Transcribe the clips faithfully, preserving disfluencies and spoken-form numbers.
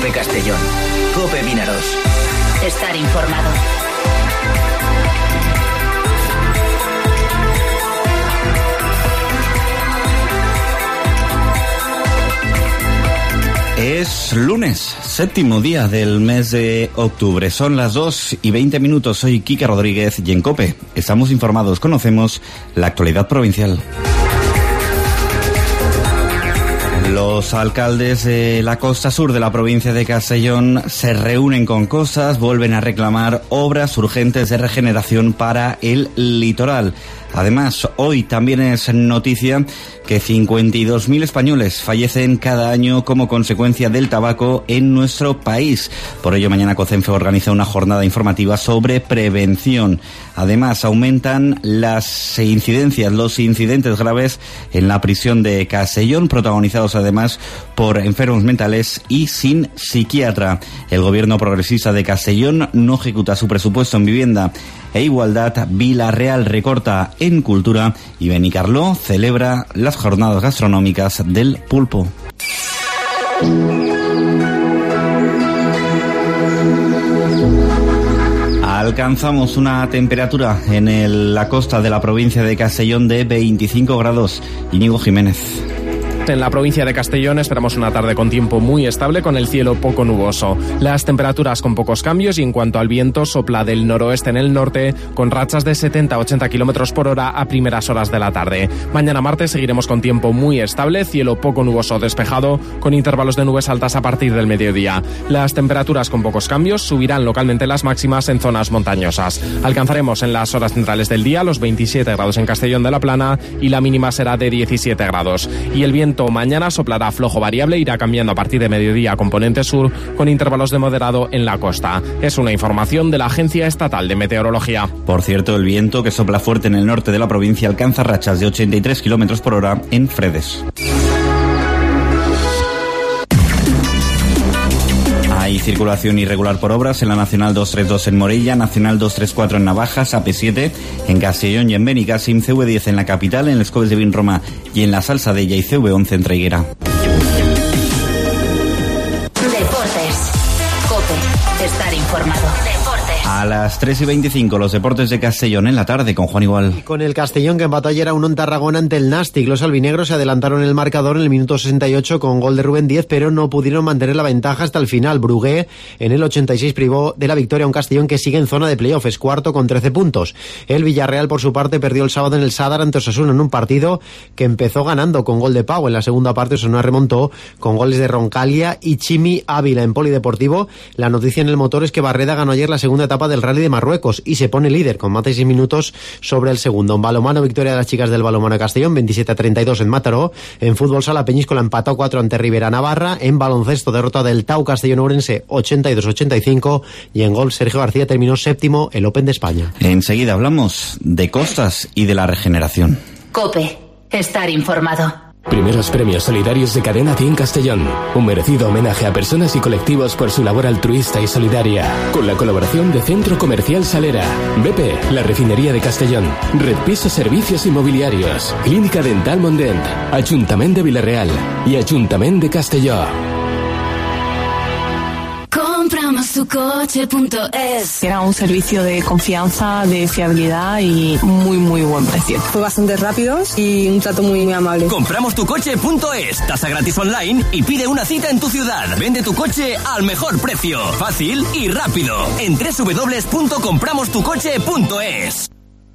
COPE Castellón. COPE Vinaros. Estar informado. Es lunes, séptimo día del mes de octubre. Son las dos y veinte minutos. Soy Quique Rodríguez y en COPE estamos informados. Conocemos la actualidad provincial. Los alcaldes de la costa sur de la provincia de Castellón se reúnen con Costas, vuelven a reclamar obras urgentes de regeneración para el litoral. Además, hoy también es noticia que cincuenta y dos mil españoles fallecen cada año como consecuencia del tabaco en nuestro país. Por ello, mañana COCENFE organiza una jornada informativa sobre prevención. Además, aumentan las incidencias, los incidentes graves en la prisión de Castellón, protagonizados además por enfermos mentales y sin psiquiatra. El gobierno progresista de Castellón no ejecuta su presupuesto en vivienda e igualdad. Vila-real recorta en cultura y Benicarló celebra las jornadas gastronómicas del pulpo. Alcanzamos una temperatura en el, la costa de la provincia de Castellón de veinticinco grados. Íñigo Jiménez. En la provincia de Castellón esperamos una tarde con tiempo muy estable, con el cielo poco nuboso. Las temperaturas con pocos cambios y en cuanto al viento, sopla del noroeste en el norte con rachas de setenta a ochenta kilómetros por hora a primeras horas de la tarde. Mañana martes seguiremos con tiempo muy estable, cielo poco nuboso despejado, con intervalos de nubes altas a partir del mediodía. Las temperaturas con pocos cambios subirán localmente las máximas en zonas montañosas. Alcanzaremos en las horas centrales del día los veintisiete grados en Castellón de la Plana y la mínima será de diecisiete grados. Y el viento mañana soplará flojo variable, irá cambiando a partir de mediodía a componente sur con intervalos de moderado en la costa. Es una información de la Agencia Estatal de Meteorología. Por cierto, el viento que sopla fuerte en el norte de la provincia alcanza rachas de ochenta y tres kilómetros por hora en Fredes. Hay circulación irregular por obras en la Nacional doscientos treinta y dos en Morella, Nacional doscientos treinta y cuatro en Navajas, A P siete en Castellón y en Benicàssim, C V diez en la capital, en Les Coves de Vinromà y en la Salsadella y C V once en Traiguera. Deportes. COPE. Estar informado. A las tres y veinticinco, los deportes de Castellón en la tarde con Juan Igual. Con el Castellón que empató ayer a uno en Tarragona ante el Nàstic. Los albinegros se adelantaron en el marcador en el minuto sesenta y ocho con gol de Rubén Díez, pero no pudieron mantener la ventaja hasta el final. Brugué en el ochenta y seis privó de la victoria a un Castellón que sigue en zona de playoff, es cuarto con trece puntos. El Villarreal, por su parte, perdió el sábado en el Sadar ante Osasuna en un partido que empezó ganando con gol de Pau. En la segunda parte Osasuna remontó con goles de Roncalia y Chimi Ávila. En Polideportivo, la noticia en el motor es que Barreda ganó ayer la segunda etapa del Rally de Marruecos y se pone líder con más de seis minutos sobre el segundo. En balonmano, victoria de las chicas del balonmano de Castellón, veintisiete a treinta y dos en Mataró. En fútbol sala, Peñíscola empató cuatro ante Rivera Navarra. En baloncesto, derrota del Tau Castellón Ourense ochenta y dos a ochenta y cinco. Y en gol, Sergio García terminó séptimo el Open de España. Enseguida hablamos de Costas y de la regeneración. COPE. Estar informado. Primeros premios solidarios de Cadena cien Castellón. Un merecido homenaje a personas y colectivos por su labor altruista y solidaria. Con la colaboración de Centro Comercial Salera, B P, la Refinería de Castellón, Red Piso Servicios Inmobiliarios, Clínica Dental Mondent, Ayuntament de Vila-real y Ayuntament de Castelló. Compramos tu coche punto es. Era un servicio de confianza, de fiabilidad y muy muy buen precio. Fue bastante rápido y un trato muy, muy amable. Compramos tu coche punto es. Tasa gratis online y pide una cita en tu ciudad. Vende tu coche al mejor precio. Fácil y rápido. En doble u doble u doble u punto compramos tu coche punto es.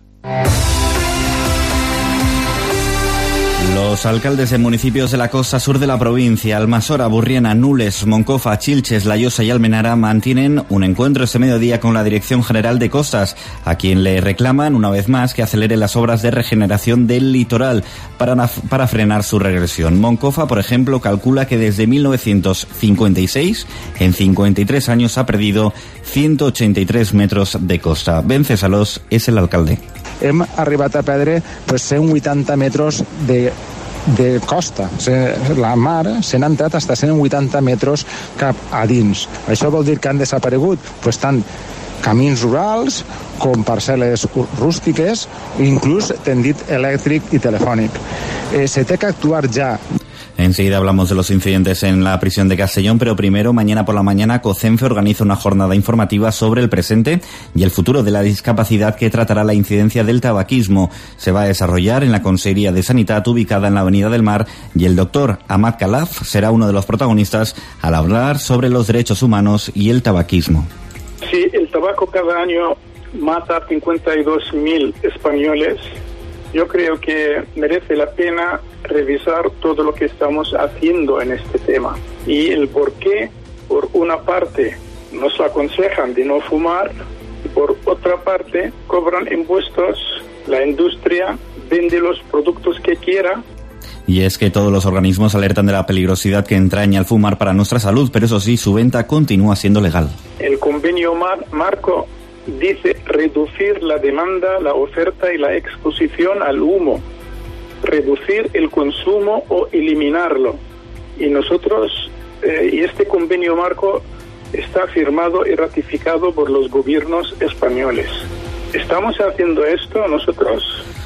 Los alcaldes de municipios de la costa sur de la provincia, Almasora, Burriana, Nules, Moncofa, Chilches, La Llosa y Almenara, mantienen un encuentro este mediodía con la Dirección General de Costas, a quien le reclaman una vez más que acelere las obras de regeneración del litoral para, para frenar su regresión. Moncofa, por ejemplo, calcula que desde mil novecientos cincuenta y seis, en cincuenta y tres años, ha perdido ciento ochenta y tres metros de costa. Vencesalos es el alcalde. Hem arribat a perdre pues, cent vuitanta metres de, de costa. La mar se n'ha entrat fins a cent vuitanta metres cap a dins. Això vol dir que han desaparegut pues, tant camins rurals com parcel·les rústiques, inclús tendit elèctric i telefònic. Eh, se té que actuar ja. Enseguida hablamos de los incidentes en la prisión de Castellón, pero primero, mañana por la mañana, COCENFE organiza una jornada informativa sobre el presente y el futuro de la discapacidad que tratará la incidencia del tabaquismo. Se va a desarrollar en la Consellería de Sanidad, ubicada en la Avenida del Mar, y el doctor Amat Khalaf será uno de los protagonistas al hablar sobre los derechos humanos y el tabaquismo. Sí, el tabaco cada año mata a cincuenta y dos mil españoles. Yo creo que merece la pena revisar todo lo que estamos haciendo en este tema y el por qué, por una parte, nos aconsejan de no fumar y por otra parte, cobran impuestos, la industria vende los productos que quiera. Y es que todos los organismos alertan de la peligrosidad que entraña el fumar para nuestra salud, pero eso sí, su venta continúa siendo legal. El convenio mar- marco dice reducir la demanda, la oferta y la exposición al humo, reducir el consumo o eliminarlo. Y nosotros, eh, y este convenio marco está firmado y ratificado por los gobiernos españoles. ¿Estamos haciendo esto nosotros?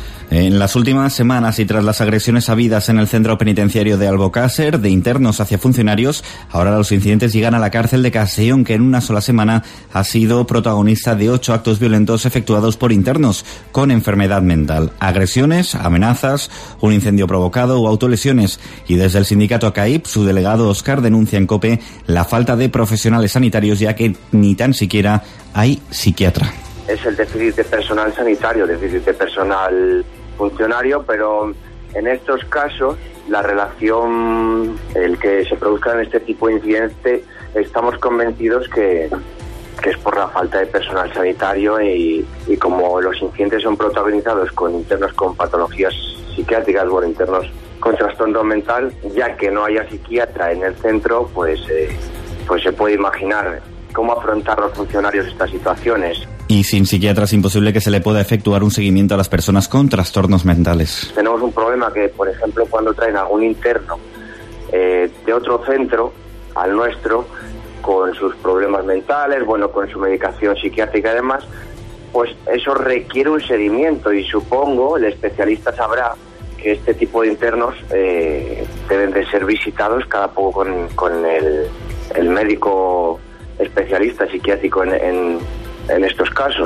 En las últimas semanas y tras las agresiones habidas en el centro penitenciario de Albocácer, de internos hacia funcionarios, ahora los incidentes llegan a la cárcel de Castellón, que en una sola semana ha sido protagonista de ocho actos violentos efectuados por internos con enfermedad mental. Agresiones, amenazas, un incendio provocado o autolesiones. Y desde el sindicato A C A I P, su delegado Óscar denuncia en COPE la falta de profesionales sanitarios, ya que ni tan siquiera hay psiquiatra. Es el déficit de personal sanitario, déficit de personal funcionario, pero en estos casos la relación, el que se produzcan este tipo de incidentes, estamos convencidos que, que es por la falta de personal sanitario y, y como los incidentes son protagonizados con internos con patologías psiquiátricas, bueno, internos con trastorno mental, ya que no haya psiquiatra en el centro, pues, eh, pues se puede imaginar cómo afrontar los funcionarios estas situaciones. Y sin psiquiatra es imposible que se le pueda efectuar un seguimiento a las personas con trastornos mentales. Tenemos un problema que, por ejemplo, cuando traen algún interno eh, de otro centro al nuestro, con sus problemas mentales, bueno, con su medicación psiquiátrica y demás, pues eso requiere un seguimiento y supongo, el especialista sabrá que este tipo de internos eh, deben de ser visitados cada poco con, con el, el médico especialista psiquiátrico en, en, en estos casos.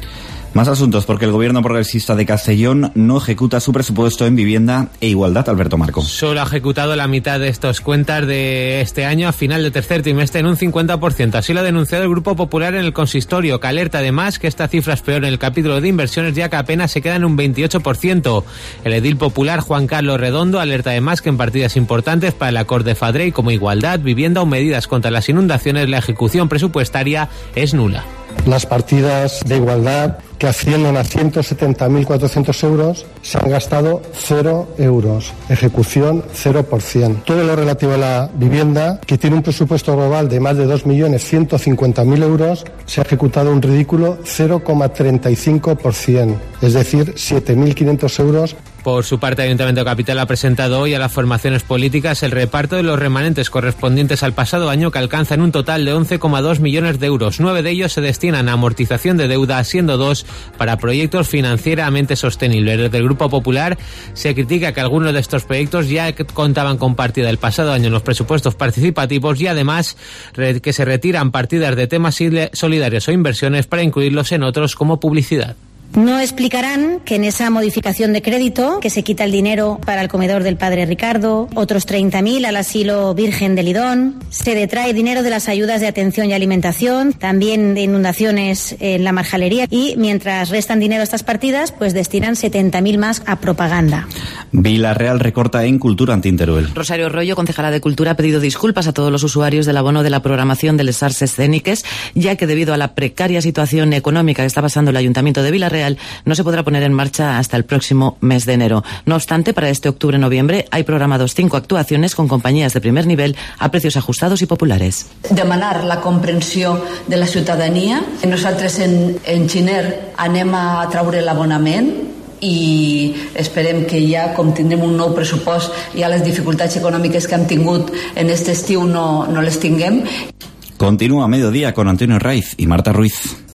Más asuntos, porque el gobierno progresista de Castellón no ejecuta su presupuesto en vivienda e igualdad. Alberto Marco. Solo ha ejecutado la mitad de estos cuentas de este año a final de tercer trimestre en un cincuenta por ciento. Así lo ha denunciado el Grupo Popular en el consistorio, que alerta además que esta cifra es peor en el capítulo de inversiones, ya que apenas se queda en un veintiocho por ciento. El edil popular Juan Carlos Redondo alerta además que en partidas importantes para el Acord de Fadrey como igualdad, vivienda o medidas contra las inundaciones, la ejecución presupuestaria es nula. Las partidas de igualdad, que ascienden a ciento setenta mil cuatrocientos euros, se han gastado cero euros. Ejecución cero por ciento. Todo lo relativo a la vivienda, que tiene un presupuesto global de más de dos millones ciento cincuenta mil euros, se ha ejecutado un ridículo cero coma treinta y cinco por ciento, es decir, siete mil quinientos euros. Por su parte, el Ayuntamiento de Capital ha presentado hoy a las formaciones políticas el reparto de los remanentes correspondientes al pasado año, que alcanzan un total de once coma dos millones de euros. Nueve de ellos se destinan a amortización de deuda, siendo dos para proyectos financieramente sostenibles. Desde el Grupo Popular se critica que algunos de estos proyectos ya contaban con partida el pasado año en los presupuestos participativos y además que se retiran partidas de temas solidarios o inversiones para incluirlos en otros como publicidad. No explicarán que en esa modificación de crédito, que se quita el dinero para el comedor del padre Ricardo, otros treinta mil al asilo Virgen de Lidón, se detrae dinero de las ayudas de atención y alimentación, también de inundaciones en la marjalería, y mientras restan dinero a estas partidas, pues destinan setenta mil más a propaganda. Villarreal recorta en Cultura ante Teruel. Rosario Rollo, concejala de Cultura, ha pedido disculpas a todos los usuarios del abono de la programación de les arts escéniques, ya que debido a la precaria situación económica que está pasando el Ayuntamiento de Villarreal, no se podrá poner en marcha hasta el próximo mes de enero. No obstante, para este octubre-noviembre hay programados cinco actuaciones con compañías de primer nivel a precios ajustados y populares. Demanar la comprensió de la ciutadania. Nosaltres en, en Xiner anem a traure l'abonament i esperem que ja, com tindrem un nou pressupost, ja les dificultats econòmiques que hem tingut en este estiu no, no les tinguem. Continúa a mediodía con Antonio Raiz y Marta Ruiz.